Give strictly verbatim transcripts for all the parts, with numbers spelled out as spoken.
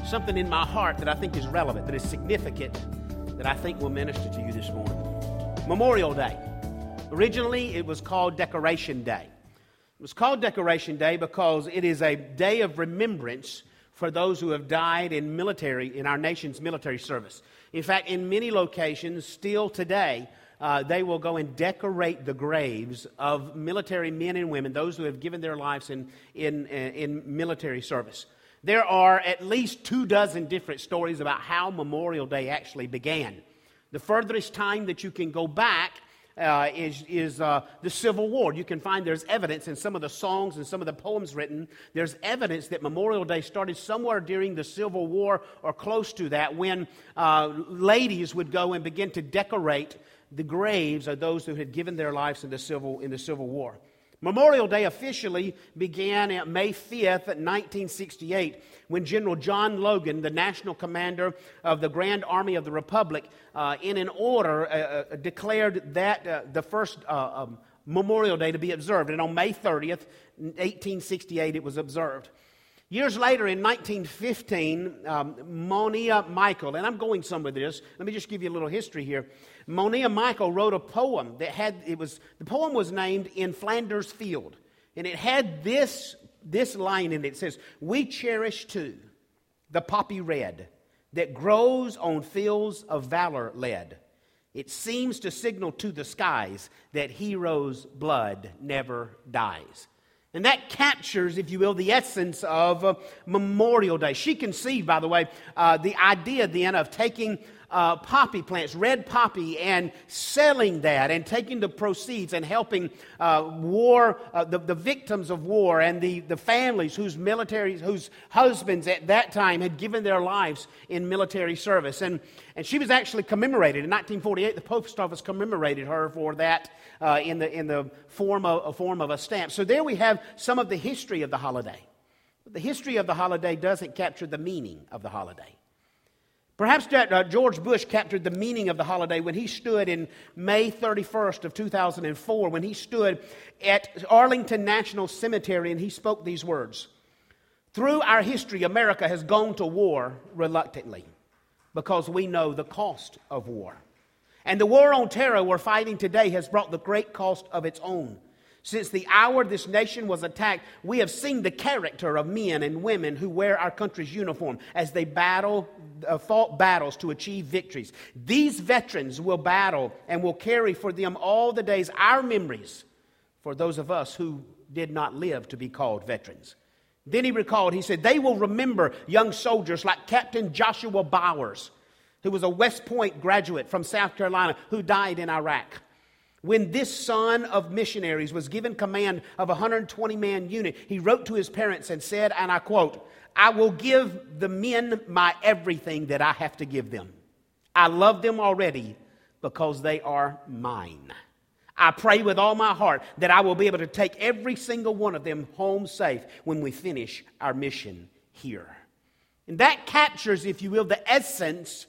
something in my heart that I think is relevant, that is significant, that I think will minister to you this morning. Memorial Day. Originally, it was called Decoration Day. It was called Decoration Day because it is a day of remembrance for those who have died in military, in our nation's military service. In fact, in many locations, still today, uh, they will go and decorate the graves of military men and women, those who have given their lives in, in, in military service. There are at least two dozen different stories about how Memorial Day actually began. The furthest time that you can go back uh, is, is uh, the Civil War. You can find there's evidence in some of the songs and some of the poems written. There's evidence that Memorial Day started somewhere during the Civil War or close to that, when uh, ladies would go and begin to decorate the graves of those who had given their lives in the Civil, in the Civil War. Memorial Day officially began on May fifth, nineteen sixty-eight, when General John Logan, the national commander of the Grand Army of the Republic, uh, in an order uh, uh, declared that uh, the first uh, um, Memorial Day to be observed. And on May thirtieth, eighteen sixty-eight, it was observed. Years later, in nineteen fifteen, um, Monia Michael, and I'm going somewhere with this. Let me just give you a little history here. Monia Michael wrote a poem that had, it was, the poem was named In Flanders Field. And it had this, this line in it. It says, "We cherish too the poppy red that grows on fields of valor led. It seems to signal to the skies that heroes' blood never dies." And that captures, if you will, the essence of uh, Memorial Day. She conceived, by the way, uh, the idea then of taking uh, poppy plants, red poppy, and selling that, and taking the proceeds and helping uh, war, uh, the, the victims of war, and the, the families whose military, whose husbands at that time had given their lives in military service. And, and she was actually commemorated. In nineteen forty-eight, the post office commemorated her for that uh, in the in the form of, a form of a stamp. So there we have some of the history of the holiday. But the history of the holiday doesn't capture the meaning of the holiday. Perhaps that, uh, George Bush captured the meaning of the holiday when he stood in May thirty-first of two thousand four, when he stood at Arlington National Cemetery and he spoke these words. "Through our history, America has gone to war reluctantly because we know the cost of war. And the war on terror we're fighting today has brought the great cost of its own. Since the hour this nation was attacked, we have seen the character of men and women who wear our country's uniform as they battle, uh, fought battles to achieve victories. These veterans will battle and will carry for them all the days our memories for those of us who did not live to be called veterans." Then he recalled, he said, "They will remember young soldiers like Captain Joshua Bowers, who was a West Point graduate from South Carolina who died in Iraq. When this son of missionaries was given command of a one hundred twenty man unit, he wrote to his parents and said, and I quote, 'I will give the men my everything that I have to give them. I love them already because they are mine. I pray with all my heart that I will be able to take every single one of them home safe when we finish our mission here.'" And that captures, if you will, the essence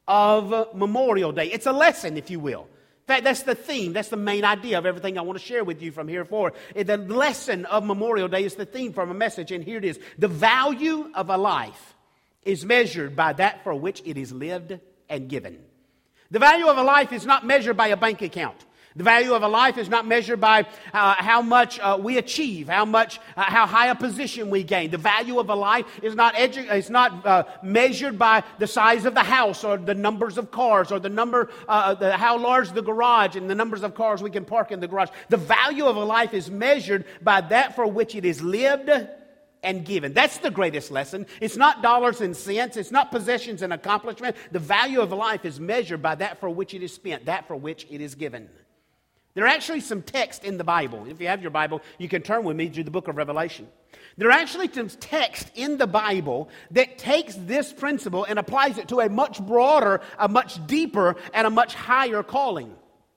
of Memorial Day. It's a lesson, if you will. In fact, that's the theme. That's the main idea of everything I want to share with you from here forward. The lesson of Memorial Day is the theme for my message, and here it is. The value of a life is measured by that for which it is lived and given. The value of a life is not measured by a bank account. The value of a life is not measured by uh, how much uh, we achieve, how much, uh, how high a position we gain. The value of a life is not edu- is not uh, measured by the size of the house or the numbers of cars or the number, uh, the, how large the garage and the numbers of cars we can park in the garage. The value of a life is measured by that for which it is lived and given. That's the greatest lesson. It's not dollars and cents. It's not possessions and accomplishment. The value of a life is measured by that for which it is spent, that for which it is given. There are actually some text in the Bible. If you have your Bible, you can turn with me to the book of Revelation. There are actually some text in the Bible that takes this principle and applies it to a much broader, a much deeper, and a much higher calling.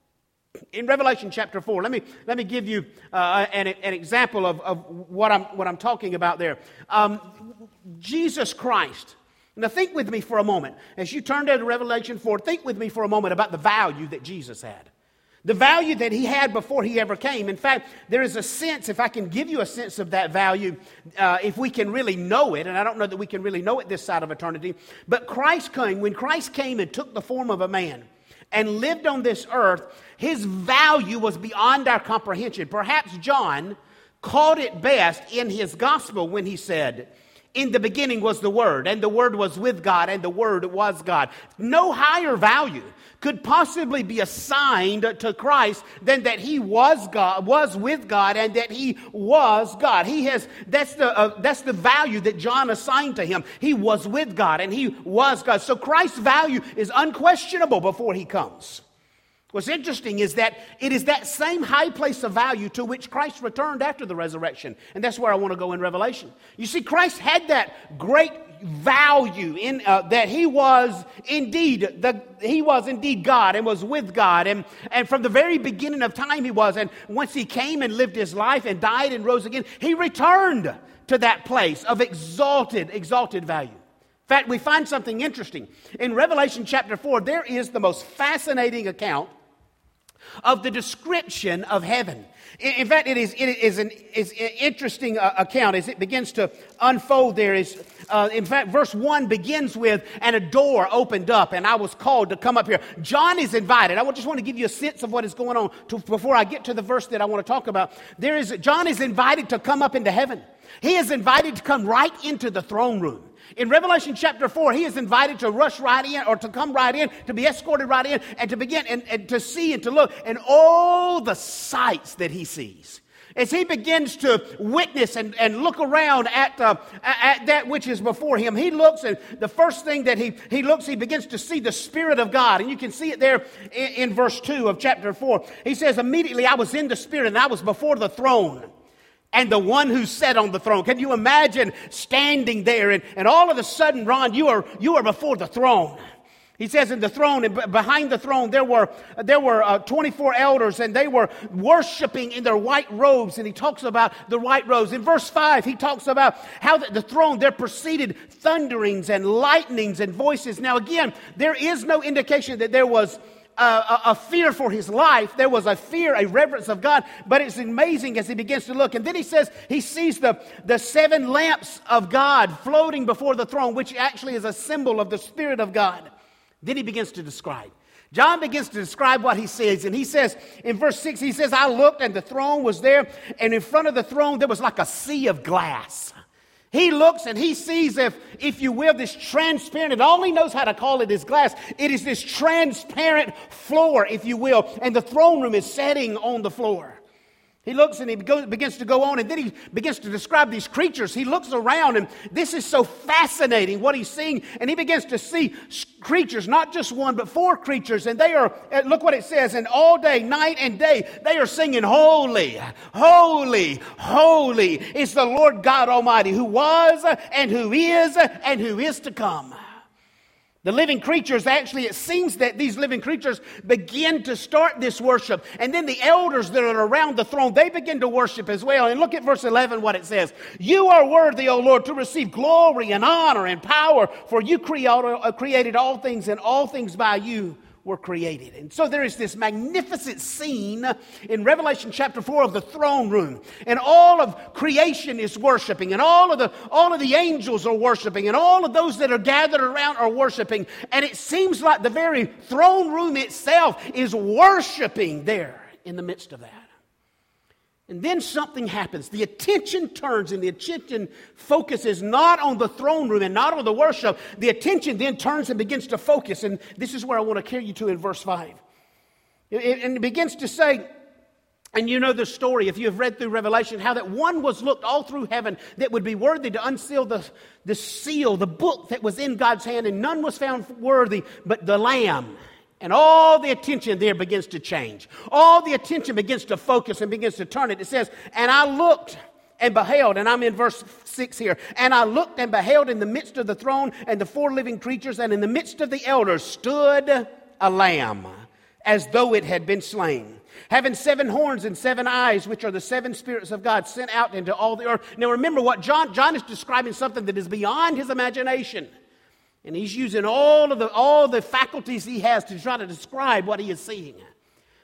In Revelation chapter four, let me let me give you uh, an, an example of, of what I'm what I'm talking about there. Um, Jesus Christ. Now think with me for a moment. As you turn to Revelation four, think with me for a moment about the value that Jesus had. The value that he had before he ever came. In fact, there is a sense, if I can give you a sense of that value, uh, if we can really know it, and I don't know that we can really know it this side of eternity, but Christ came, when Christ came and took the form of a man and lived on this earth, his value was beyond our comprehension. Perhaps John called it best in his gospel when he said, "In the beginning was the Word, and the Word was with God, and the Word was God." No higher value could possibly be assigned to Christ than that he was God, was with God, and that he was God. He has that's the uh, that's the value that John assigned to him. He was with God, and he was God. So Christ's value is unquestionable before he comes. What's interesting is that it is that same high place of value to which Christ returned after the resurrection. And that's where I want to go in Revelation. You see, Christ had that great value in uh, that he was indeed the he was indeed God and was with God. And, and from the very beginning of time he was. And once he came and lived his life and died and rose again, he returned to that place of exalted, exalted value. In fact, we find something interesting. In Revelation chapter four, there is the most fascinating account of the description of heaven. In fact, it is, it is an, is an interesting uh, account as it begins to unfold there. Is, uh, in fact, verse one begins with, "And a door opened up, and I was called to come up here." John is invited. I just want to give you a sense of what is going on to, before I get to the verse that I want to talk about. There is John is invited to come up into heaven. He is invited to come right into the throne room. In Revelation chapter four, he is invited to rush right in, or to come right in, to be escorted right in, and to begin and, and to see and to look, and all the sights that he sees. As he begins to witness and, and look around at, uh, at that which is before him, he looks, and the first thing that he, he looks, he begins to see the Spirit of God. And you can see it there in, in verse two of chapter four. He says, "Immediately I was in the Spirit, and I was before the throne, and the one who sat on the throne." Can you imagine standing there and, and all of a sudden, Ron, you are you are before the throne. He says in the throne, and behind the throne there were there were uh, twenty-four elders, and they were worshiping in their white robes. And he talks about the white robes. In verse five, he talks about how the, the throne, there proceeded thunderings and lightnings and voices. Now again, there is no indication that there was A, a fear for his life. There was a fear, a reverence of God. But it's amazing as he begins to look. And then he says he sees the, the seven lamps of God floating before the throne, which actually is a symbol of the Spirit of God. Then he begins to describe. John begins to describe what he sees. And he says in verse six, he says, "I looked, and the throne was there. And in front of the throne there was like a sea of glass." He looks and he sees, if, if you will, this transparent, and all he knows how to call it is glass. It is this transparent floor, if you will, and the throne room is setting on the floor. He looks and he goes, begins to go on, and then he begins to describe these creatures. He looks around, and this is so fascinating what he's seeing. And he begins to see creatures, not just one, but four creatures. And they are, look what it says, and all day, night and day, they are singing, "Holy, holy, holy is the Lord God Almighty, who was and who is and who is to come." The living creatures, actually, it seems that these living creatures begin to start this worship. And then the elders that are around the throne, they begin to worship as well. And look at verse eleven, what it says. "You are worthy, O Lord, to receive glory and honor and power, for you created all things, and all things by you were created." And so there is this magnificent scene in Revelation chapter four of the throne room, and all of creation is worshiping, and all of the all of the angels are worshiping, and all of those that are gathered around are worshiping. And it seems like the very throne room itself is worshiping there in the midst of that. And then something happens. The attention turns, and the attention focuses not on the throne room and not on the worship. The attention then turns and begins to focus. And this is where I want to carry you to in verse five. And it begins to say, and you know the story, if you have read through Revelation, how that one was looked all through heaven that would be worthy to unseal the, the seal, the book that was in God's hand, and none was found worthy but the Lamb. And all the attention there begins to change. All the attention begins to focus and begins to turn it. It says, "And I looked and beheld," and I'm in verse six here. "And I looked and beheld in the midst of the throne and the four living creatures, and in the midst of the elders stood a lamb, as though it had been slain, having seven horns and seven eyes, which are the seven spirits of God sent out into all the earth." Now remember what John, John is describing something that is beyond his imagination. And he's using all of the all the faculties he has to try to describe what he is seeing.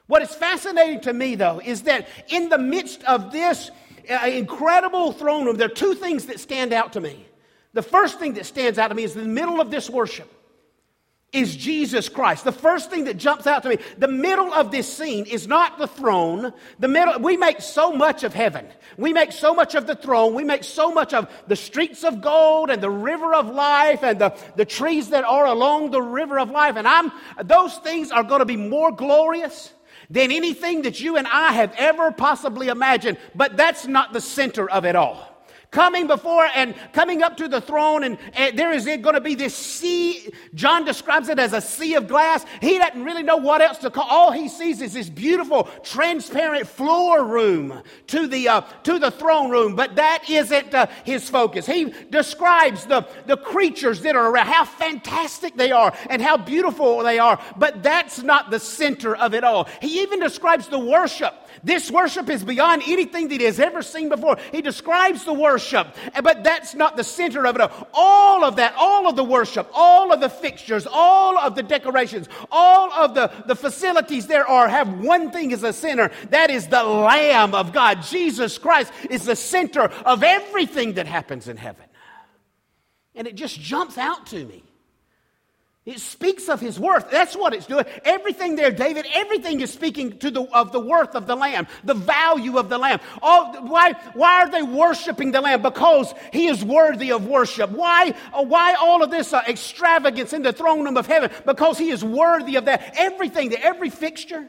What is fascinating to me, though, is that in the midst of this uh, incredible throne room, there are two things that stand out to me. The first thing that stands out to me is in the middle of this worship is Jesus Christ. The first thing that jumps out to me, the middle of this scene is not the throne. The middle, we make so much of heaven. We make so much of the throne. We make so much of the streets of gold and the river of life and the, the trees that are along the river of life. And I'm, those things are going to be more glorious than anything that you and I have ever possibly imagined. But that's not the center of it all. Coming before and coming up to the throne, and, and there is going to be this sea. John describes it as a sea of glass. He doesn't really know what else to call. All he sees is this beautiful, transparent floor room to the uh, to the throne room. But that isn't uh, his focus. He describes the, the creatures that are around, how fantastic they are and how beautiful they are. But that's not the center of it all. He even describes the worship. This worship is beyond anything that he has ever seen before. He describes the worship, but that's not the center of it all. All of that, all of the worship, all of the fixtures, all of the decorations, all of the, the facilities there are have one thing as a center. That is the Lamb of God. Jesus Christ is the center of everything that happens in heaven. And it just jumps out to me. It speaks of his worth. That's what it's doing. Everything there, David, everything is speaking to the of the worth of the Lamb, the value of the Lamb. All, why, why are they worshiping the Lamb? Because he is worthy of worship. Why, why all of this uh, extravagance in the throne room of heaven? Because he is worthy of that. Everything, every fixture,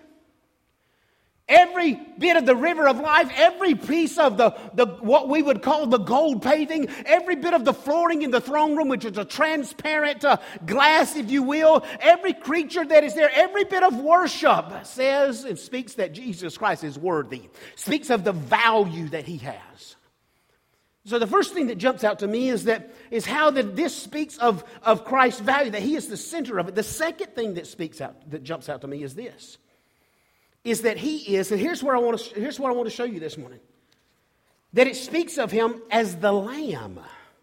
every bit of the river of life, every piece of the, the what we would call the gold paving, every bit of the flooring in the throne room, which is a transparent uh, glass, if you will, every creature that is there, every bit of worship says and speaks that Jesus Christ is worthy, speaks of the value that he has. So the first thing that jumps out to me is that is how that this speaks of, of Christ's value, that he is the center of it. The second thing that speaks out, that jumps out to me is this. Is that he is, and here's where I want to here's what I want to show you this morning. That it speaks of him as the Lamb.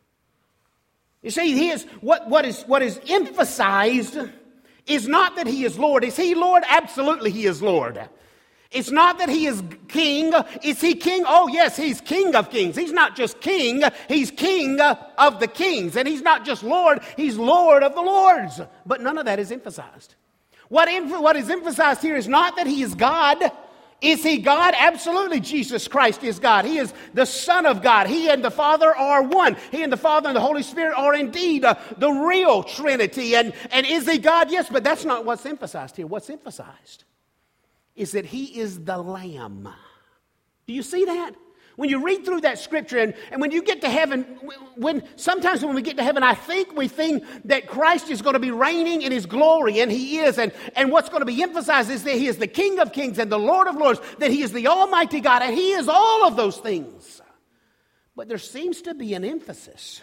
You see, he is what, what is what is emphasized is not that he is Lord. Is he Lord? Absolutely he is Lord. It's not that he is king. Is he king? Oh yes, he's King of kings. He's not just king, he's King of the kings. And he's not just Lord, he's Lord of the lords. But none of that is emphasized. What, what is emphasized here is not that he is God. Is he God? Absolutely, Jesus Christ is God. He is the Son of God. He and the Father are one. He and the Father and the Holy Spirit are indeed uh, the real Trinity. And, and is he God? Yes, but that's not what's emphasized here. What's emphasized is that he is the Lamb. Do you see that? When you read through that scripture, and, and when you get to heaven, when sometimes when we get to heaven, I think we think that Christ is going to be reigning in his glory, and he is. And, and what's going to be emphasized is that he is the King of kings and the Lord of lords, that he is the Almighty God, and he is all of those things. But there seems to be an emphasis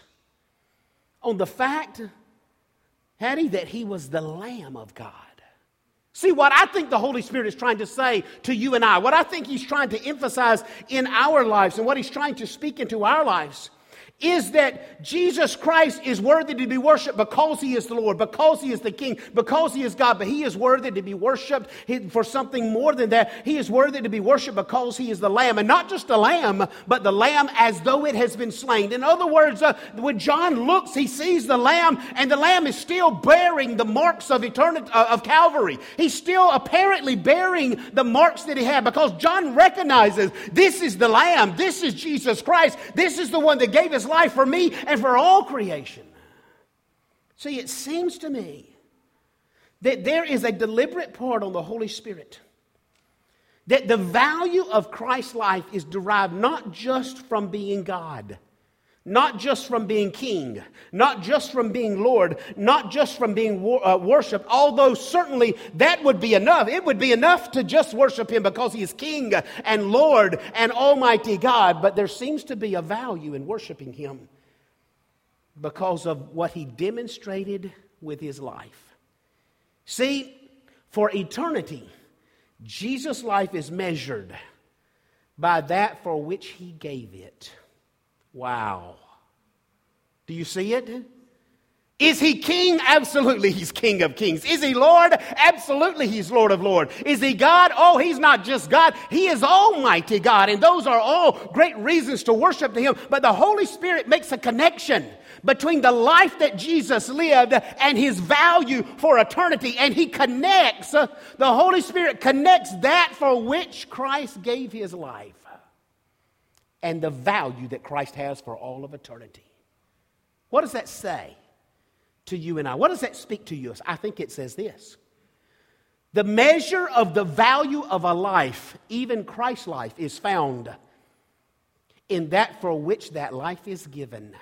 on the fact, Hattie, that he was the Lamb of God. See, what I think the Holy Spirit is trying to say to you and I, what I think he's trying to emphasize in our lives and what he's trying to speak into our lives is that Jesus Christ is worthy to be worshiped because he is the Lord, because he is the King, because he is God. But he is worthy to be worshiped for something more than that. He is worthy to be worshiped because he is the Lamb. And not just the Lamb, but the Lamb as though it has been slain. In other words, uh, when John looks, he sees the Lamb, and the Lamb is still bearing the marks of eternity, uh, of Calvary. He's still apparently bearing the marks that he had, because John recognizes this is the Lamb. This is Jesus Christ. This is the one that gave his life for me and for all creation. See, it seems to me that there is a deliberate part on the Holy Spirit that the value of Christ's life is derived not just from being God, not just from being King, not just from being Lord, not just from being wor- uh, worshipped, although certainly that would be enough. It would be enough to just worship him because he is King and Lord and Almighty God. But there seems to be a value in worshiping him because of what he demonstrated with his life. See, for eternity, Jesus' life is measured by that for which he gave it. Wow. Do you see it? Is he king? Absolutely, he's King of kings. Is he Lord? Absolutely, he's Lord of lords. Is he God? Oh, he's not just God. He is Almighty God. And those are all great reasons to worship him. But the Holy Spirit makes a connection between the life that Jesus lived and his value for eternity. And he connects, uh, the Holy Spirit connects that for which Christ gave his life and the value that Christ has for all of eternity. What does that say to you and I? What does that speak to you? I think it says this. The measure of the value of a life, even Christ's life, is found in that for which that life is given.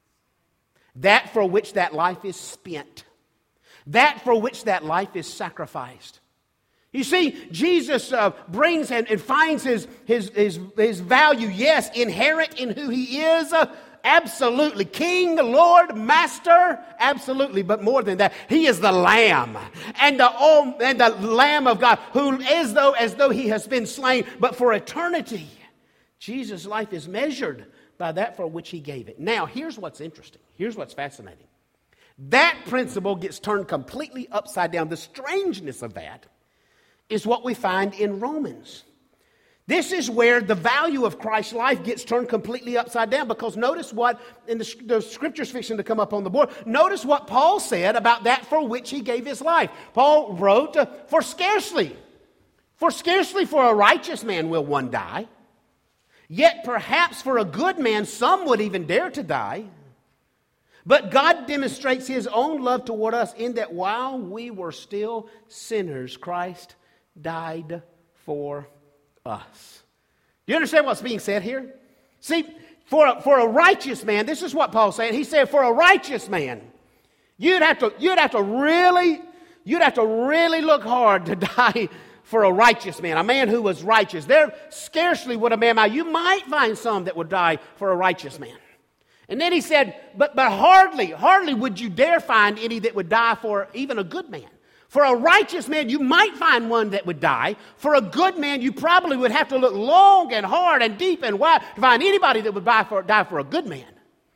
That for which that life is spent. That for which that life is sacrificed. You see, Jesus uh, brings and, and finds his, his, his, his value, yes, inherent in who he is, uh, absolutely. King, Lord, Master, absolutely. But more than that, he is the Lamb. And the, oh, and the Lamb of God, who is though, as though he has been slain, but for eternity. Jesus' life is measured by that for which he gave it. Now, here's what's interesting. Here's what's fascinating. That principle gets turned completely upside down. The strangeness of that is what we find in Romans. This is where the value of Christ's life gets turned completely upside down, because notice what, in the, the scripture's fixing to come up on the board, notice what Paul said about that for which he gave his life. Paul wrote, uh, for scarcely, for scarcely for a righteous man will one die, yet perhaps for a good man some would even dare to die. But God demonstrates his own love toward us in that while we were still sinners, Christ died for us. Do you understand what's being said here? See, for a, for a righteous man, this is what Paul's saying. He said, for a righteous man, you'd have to you'd have to really you'd have to really look hard to die for a righteous man, a man who was righteous. There scarcely would a man die. You might find some that would die for a righteous man. And then he said, but but hardly, hardly would you dare find any that would die for even a good man. For a righteous man, you might find one that would die. For a good man, you probably would have to look long and hard and deep and wide to find anybody that would die for, die for a good man.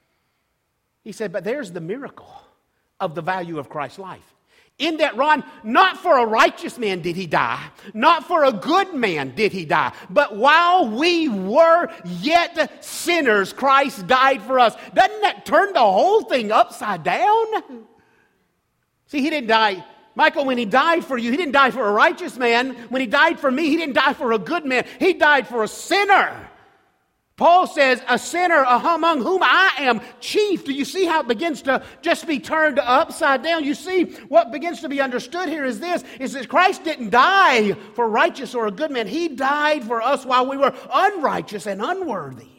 He said, but there's the miracle of the value of Christ's life. In that, Ron, not for a righteous man did he die. Not for a good man did he die. But while we were yet sinners, Christ died for us. Doesn't that turn the whole thing upside down? See, he didn't die. Michael, when he died for you, he didn't die for a righteous man. When he died for me, he didn't die for a good man. He died for a sinner. Paul says, a sinner among whom I am chief. Do you see how it begins to just be turned upside down? You see, what begins to be understood here is this, is that Christ didn't die for a righteous or a good man. He died for us while we were unrighteous and unworthy.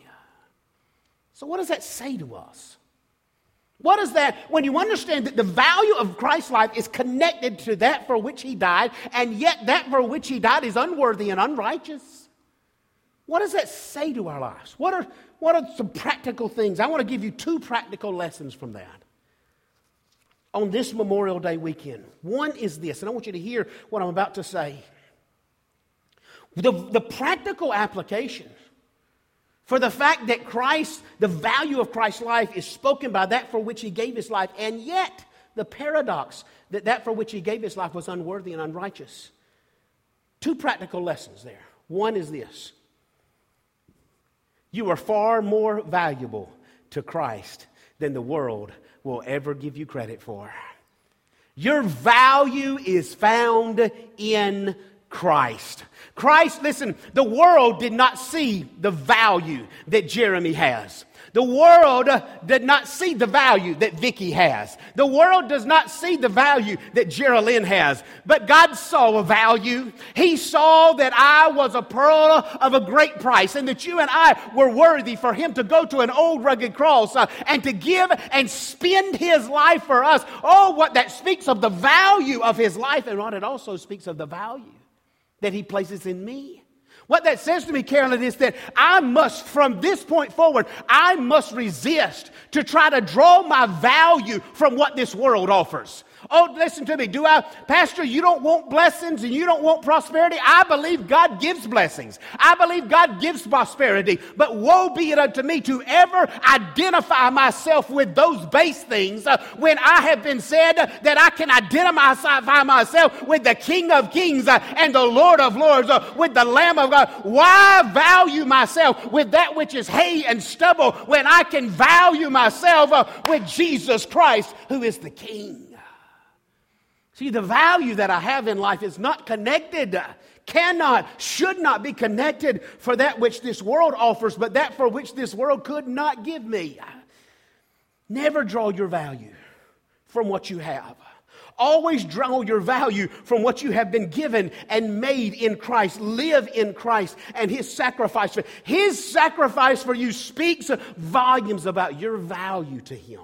So what does that say to us? What is that? When you understand that the value of Christ's life is connected to that for which he died, and yet that for which he died is unworthy and unrighteous. What does that say to our lives? What are, what are some practical things? I want to give you two practical lessons from that on this Memorial Day weekend. One is this, and I want you to hear what I'm about to say. The, the practical application for the fact that Christ, the value of Christ's life is spoken by that for which he gave his life, and yet the paradox that that for which he gave his life was unworthy and unrighteous. Two practical lessons there. One is this. You are far more valuable to Christ than the world will ever give you credit for. Your value is found in Christ. Christ, listen, the world did not see the value that Jeremy has. The world did not see the value that Vicky has. The world does not see the value that Geraldine has. But God saw a value. He saw that I was a pearl of a great price, and that you and I were worthy for him to go to an old rugged cross uh, and to give and spend his life for us. Oh, what that speaks of the value of his life, and what it also speaks of the value that he places in me. What that says to me, Carolyn, is that I must, from this point forward, I must resist to try to draw my value from what this world offers. Oh, listen to me. Do I, Pastor, you don't want blessings and you don't want prosperity? I believe God gives blessings. I believe God gives prosperity. But woe be it unto me to ever identify myself with those base things uh, when I have been said that I can identify myself with the King of Kings uh, and the Lord of Lords, uh, with the Lamb of God. Why value myself with that which is hay and stubble when I can value myself uh, with Jesus Christ, who is the King? See, the value that I have in life is not connected, cannot, should not be connected for that which this world offers, but that for which this world could not give me. Never draw your value from what you have. Always draw your value from what you have been given and made in Christ. Live in Christ and His sacrifice. For His sacrifice for you speaks volumes about your value to Him.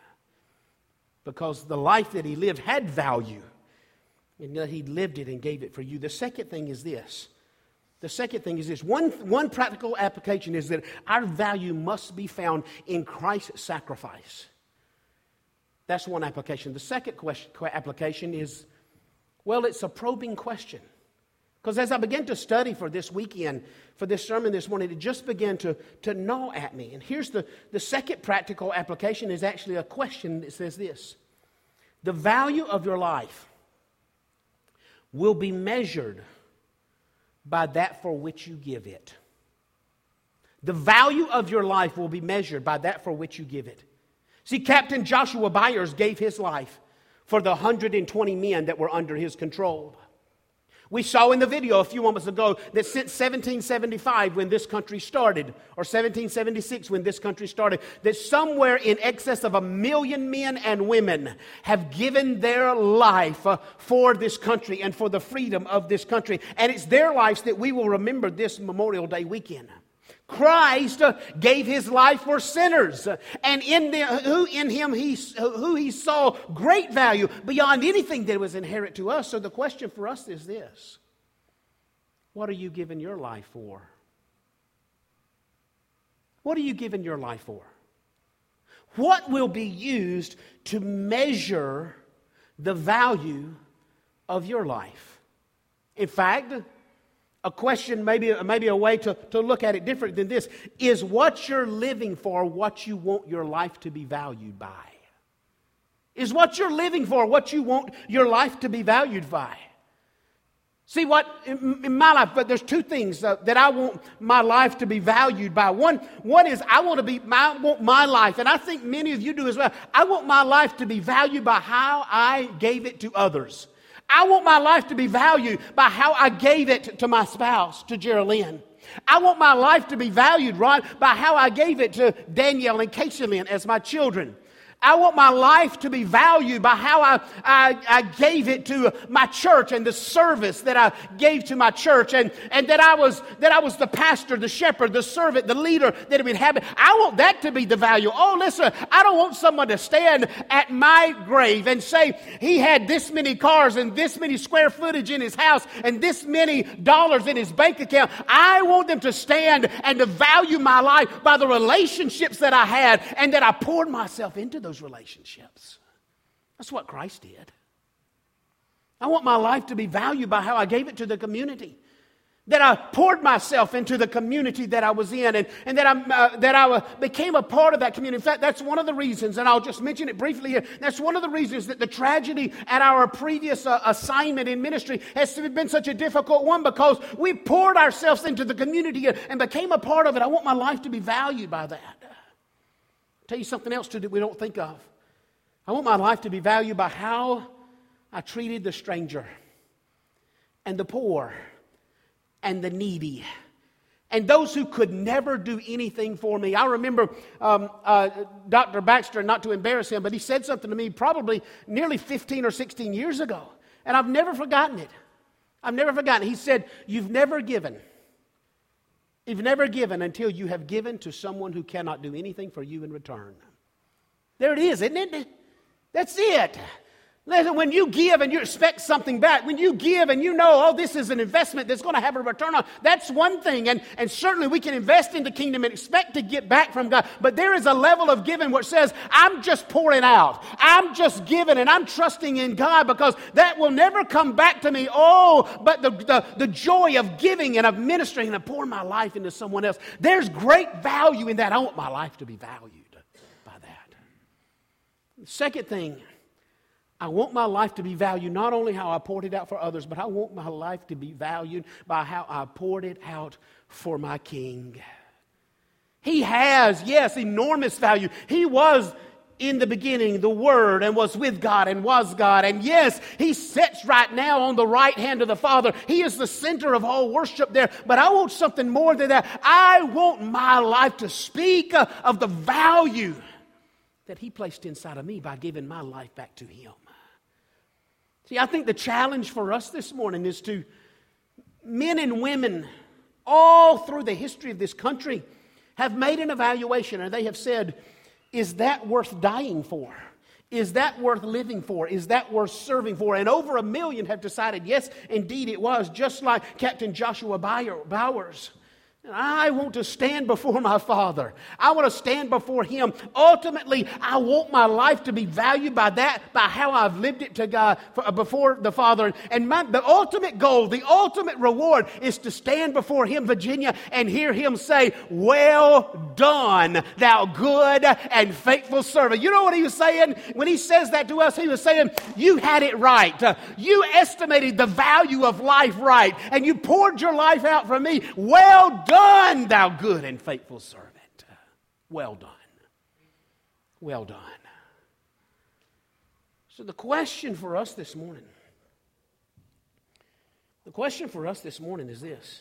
Because the life that He lived had value. And that He lived it and gave it for you. The second thing is this. The second thing is this. One, one practical application is that our value must be found in Christ's sacrifice. That's one application. The second question, application is, well, it's a probing question. Because as I began to study for this weekend, for this sermon this morning, it just began to, to gnaw at me. And here's the, the second practical application is actually a question that says this. The value of your life will be measured by that for which you give it. The value of your life will be measured by that for which you give it. See, Captain Joshua Byers gave his life for the one hundred twenty men that were under his control. We saw in the video a few moments ago that since seventeen seventy-five, when this country started, or seventeen seventy-six, when this country started, that somewhere in excess of a million men and women have given their life uh, for this country and for the freedom of this country. And it's their lives that we will remember this Memorial Day weekend. Christ uh, gave His life for sinners, uh, and in the, who in Him he who He saw great value beyond anything that was inherent to us. So the question for us is this: what are you giving your life for? What are you giving your life for? What will be used to measure the value of your life? In fact, a question, maybe, maybe a way to, to look at it different than this, is what you're living for what you want your life to be valued by? Is what you're living for what you want your life to be valued by? See, what in, in my life, but there's two things uh, that I want my life to be valued by. One, one is I want to be, I want my life, and I think many of you do as well. I want my life to be valued by how I gave it to others. I want my life to be valued by how I gave it to my spouse, to Geraldine. I want my life to be valued, right, by how I gave it to Danielle and Kayshalyn as my children. I want my life to be valued by how I, I, I gave it to my church and the service that I gave to my church, and, and that I was that I was the pastor, the shepherd, the servant, the leader that it would have. I want that to be the value. Oh, listen, I don't want someone to stand at my grave and say he had this many cars and this many square footage in his house and this many dollars in his bank account. I want them to stand and to value my life by the relationships that I had and that I poured myself into those relationships. That's what Christ did. I want my life to be valued by how I gave it to the community. That I poured myself into the community that I was in, and, and that I uh, that I uh, became a part of that community. In fact, that's one of the reasons, and I'll just mention it briefly here, that's one of the reasons that the tragedy at our previous uh, assignment in ministry has been such a difficult one, because we poured ourselves into the community and became a part of it. I want my life to be valued by that. I'll tell you something else too that we don't think of. I want my life to be valued by how I treated the stranger and the poor and the needy and those who could never do anything for me. I remember um, uh, Doctor Baxter, not to embarrass him, but he said something to me probably nearly fifteen or sixteen years ago, and I've never forgotten it. I've never forgotten it. He said, "You've never given. You've never given until you have given to someone who cannot do anything for you in return." There it is, isn't it? That's it. Listen, when you give and you expect something back, when you give and you know, oh, this is an investment that's going to have a return on, that's one thing. And, and certainly we can invest in the kingdom and expect to get back from God. But there is a level of giving which says, I'm just pouring out. I'm just giving and I'm trusting in God because that will never come back to me. Oh, but the, the, the joy of giving and of ministering and of pouring my life into someone else. There's great value in that. I want my life to be valued by that. The second thing, I want my life to be valued not only how I poured it out for others, but I want my life to be valued by how I poured it out for my King. He has, yes, enormous value. He was in the beginning the Word and was with God and was God. And yes, He sits right now on the right hand of the Father. He is the center of all worship there. But I want something more than that. I want my life to speak of the value that He placed inside of me by giving my life back to Him. See, I think the challenge for us this morning is to men and women all through the history of this country have made an evaluation and they have said, is that worth dying for? Is that worth living for? Is that worth serving for? And over a million have decided, yes, indeed it was, just like Captain Joshua Bowers. I want to stand before my Father. I want to stand before Him. Ultimately, I want my life to be valued by that, by how I've lived it to God for, before the Father. And my, the ultimate goal, the ultimate reward is to stand before Him, Virginia, and hear Him say, well done, thou good and faithful servant. You know what He was saying? When He says that to us, He was saying, you had it right. Uh, you estimated the value of life right, and you poured your life out for me. Well done. Done, thou good and faithful servant. Well done. Well done. So the question for us this morning, the question for us this morning is this.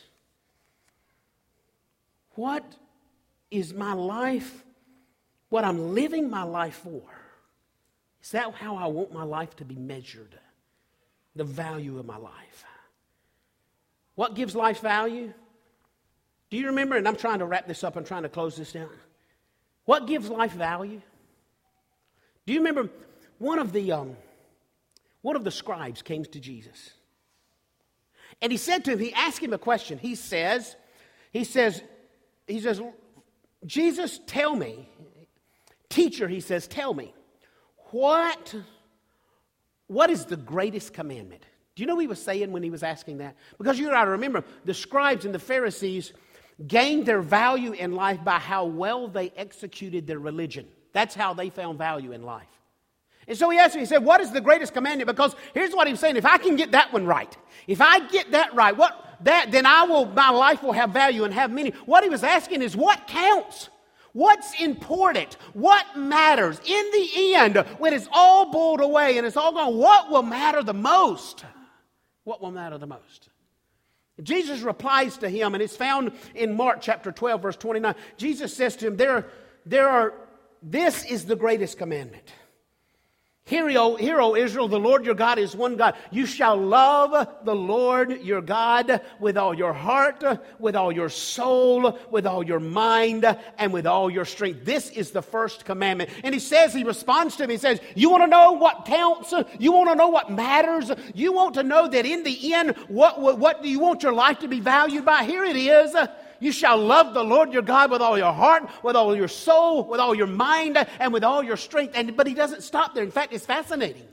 What is my life, what I'm living my life for? Is that how I want my life to be measured? The value of my life. What gives life value? Do you remember, and I'm trying to wrap this up, I'm trying to close this down. What gives life value? Do you remember one of the um, one of the scribes came to Jesus. And he said to him, he asked him a question. He says, he says, he says, Jesus, tell me, teacher, he says, tell me, what, what is the greatest commandment? Do you know what he was saying when he was asking that? Because you got to remember, the scribes and the Pharisees gained their value in life by how well they executed their religion. That's how they found value in life. And so he asked him, he said, what is the greatest commandment? Because here's what he was saying, if I can get that one right, if I get that right, what that then I will, my life will have value and have meaning. What he was asking is, what counts? What's important? What matters? In the end, when it's all boiled away and it's all gone, what will matter the most? What will matter the most? Jesus replies to him, and it's found in Mark chapter twelve, verse twenty-nine. Jesus says to him, there, there are, this is the greatest commandment. Hear, O, hear, O Israel, the Lord your God is one God. You shall love the Lord your God with all your heart, with all your soul, with all your mind, and with all your strength. This is the first commandment. And he says, he responds to him, he says, you want to know what counts? You want to know what matters? You want to know that in the end, what, what, what do you want your life to be valued by? Here it is. You shall love the Lord your God with all your heart, with all your soul, with all your mind, and with all your strength. And, but he doesn't stop there. In fact, it's fascinating.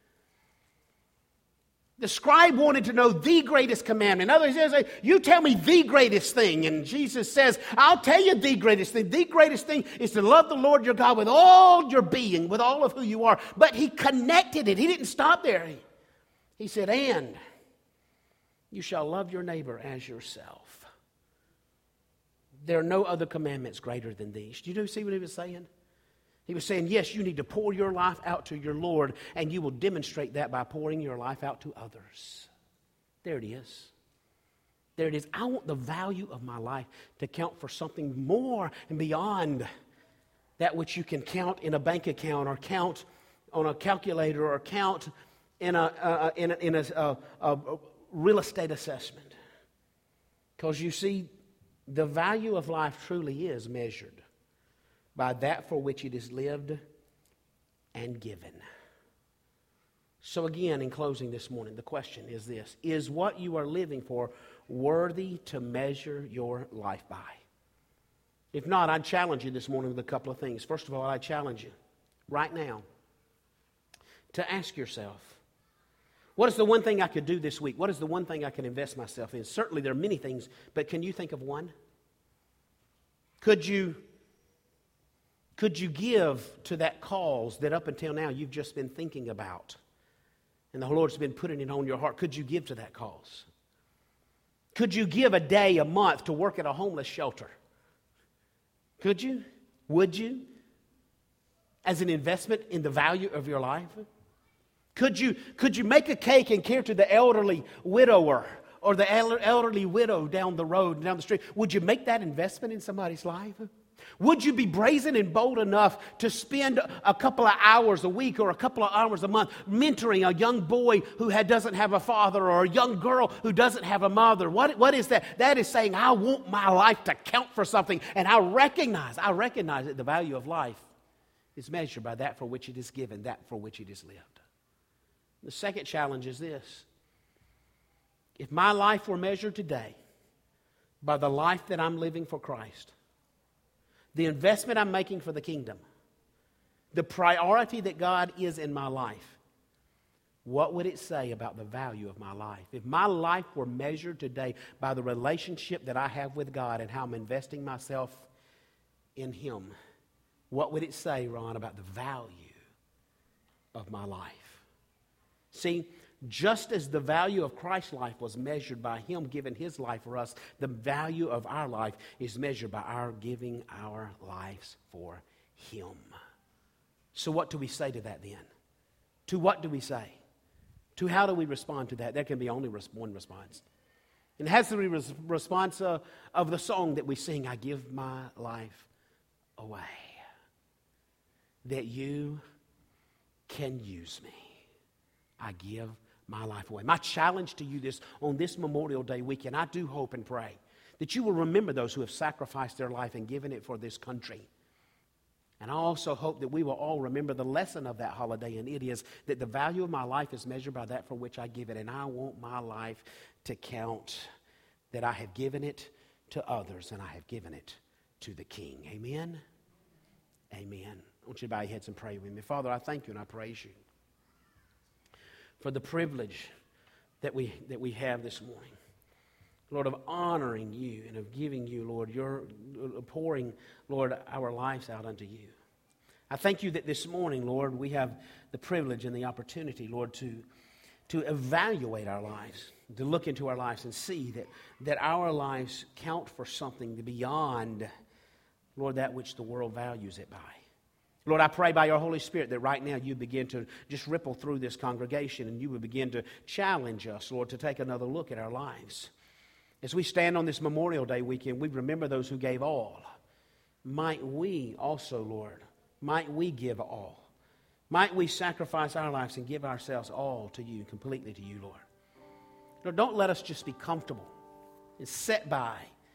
The scribe wanted to know the greatest commandment. In other words, he says, you tell me the greatest thing. And Jesus says, I'll tell you the greatest thing. The greatest thing is to love the Lord your God with all your being, with all of who you are. But he connected it. He didn't stop there. He, he said, and you shall love your neighbor as yourself. There are no other commandments greater than these. Do you see what he was saying? He was saying, yes, you need to pour your life out to your Lord, and you will demonstrate that by pouring your life out to others. There it is. There it is. I want the value of my life to count for something more and beyond that which you can count in a bank account or count on a calculator or count in a, uh, in a, in a, a, a real estate assessment. Because you see, the value of life truly is measured by that for which it is lived and given. So again, in closing this morning, the question is this: is what you are living for worthy to measure your life by? If not, I'd challenge you this morning with a couple of things. First of all, I challenge you right now to ask yourself, what is the one thing I could do this week? What is the one thing I can invest myself in? Certainly there are many things, but can you think of one? Could you, could you give to that cause that up until now you've just been thinking about? And the Lord's been putting it on your heart. Could you give to that cause? Could you give a day, a month to work at a homeless shelter? Could you? Would you? As an investment in the value of your life? Could you, could you make a cake and care to the elderly widower or the elderly widow down the road, down the street? Would you make that investment in somebody's life? Would you be brazen and bold enough to spend a couple of hours a week or a couple of hours a month mentoring a young boy who had, doesn't have a father, or a young girl who doesn't have a mother? What, what is that? That is saying, I want my life to count for something, and I recognize, I recognize that the value of life is measured by that for which it is given, that for which it is lived. The second challenge is this: if my life were measured today by the life that I'm living for Christ, the investment I'm making for the kingdom, the priority that God is in my life, what would it say about the value of my life? If my life were measured today by the relationship that I have with God and how I'm investing myself in Him, what would it say, Ron, about the value of my life? See, just as the value of Christ's life was measured by Him giving His life for us, the value of our life is measured by our giving our lives for Him. So what do we say to that then? To what do we say? To how do we respond to that? There can be only one response. And it has to be the response uh, of the song that we sing, I give my life away, that you can use me. I give my life away. My challenge to you this on this Memorial Day weekend, I do hope and pray that you will remember those who have sacrificed their life and given it for this country. And I also hope that we will all remember the lesson of that holiday, and it is that the value of my life is measured by that for which I give it. And I want my life to count that I have given it to others and I have given it to the King. Amen? Amen. I want you to bow your heads and pray with me. Father, I thank you and I praise you for the privilege that we that we have this morning, Lord, of honoring you and of giving you, Lord, your pouring, Lord, our lives out unto you. I thank you that this morning, Lord, we have the privilege and the opportunity, Lord, to, to evaluate our lives, to look into our lives and see that, that our lives count for something beyond, Lord, that which the world values it by. Lord, I pray by your Holy Spirit that right now you begin to just ripple through this congregation and you would begin to challenge us, Lord, to take another look at our lives. As we stand on this Memorial Day weekend, we remember those who gave all. Might we also, Lord, might we give all? Might we sacrifice our lives and give ourselves all to you, completely to you, Lord? Lord, don't let us just be comfortable and sit by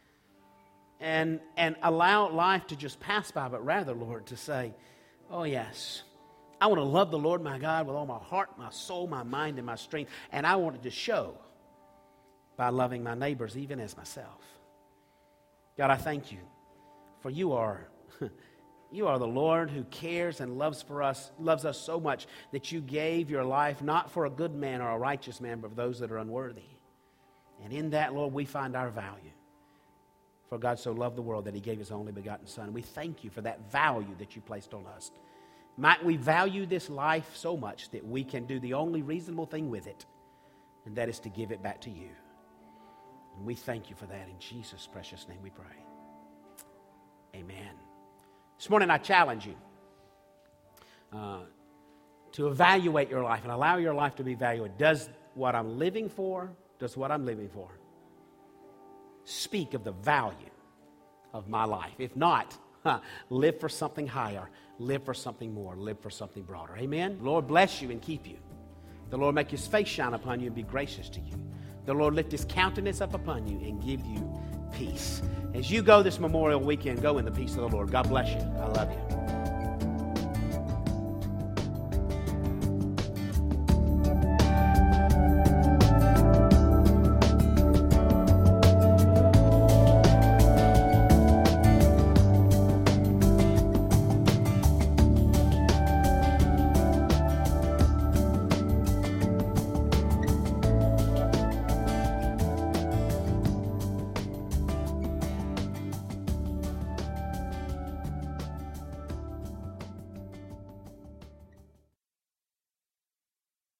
and, and allow life to just pass by, but rather, Lord, to say, oh, yes, I want to love the Lord my God with all my heart, my soul, my mind, and my strength. And I want it to show by loving my neighbors even as myself. God, I thank you, for you are, you are the Lord who cares and loves for us, loves us so much that you gave your life not for a good man or a righteous man, but for those that are unworthy. And in that, Lord, we find our value. For God so loved the world that He gave His only begotten Son. And we thank you for that value that you placed on us. Might we value this life so much that we can do the only reasonable thing with it, and that is to give it back to you. And we thank you for that. In Jesus' precious name we pray. Amen. This morning I challenge you uh, to evaluate your life and allow your life to be evaluated. Does what I'm living for, does what I'm living for speak of the value of my life? If not, huh, live for something higher, live for something more, live for something broader. Amen? The Lord bless you and keep you. The Lord make His face shine upon you and be gracious to you. The Lord lift His countenance up upon you and give you peace. As you go this Memorial weekend, go in the peace of the Lord. God bless you. I love you.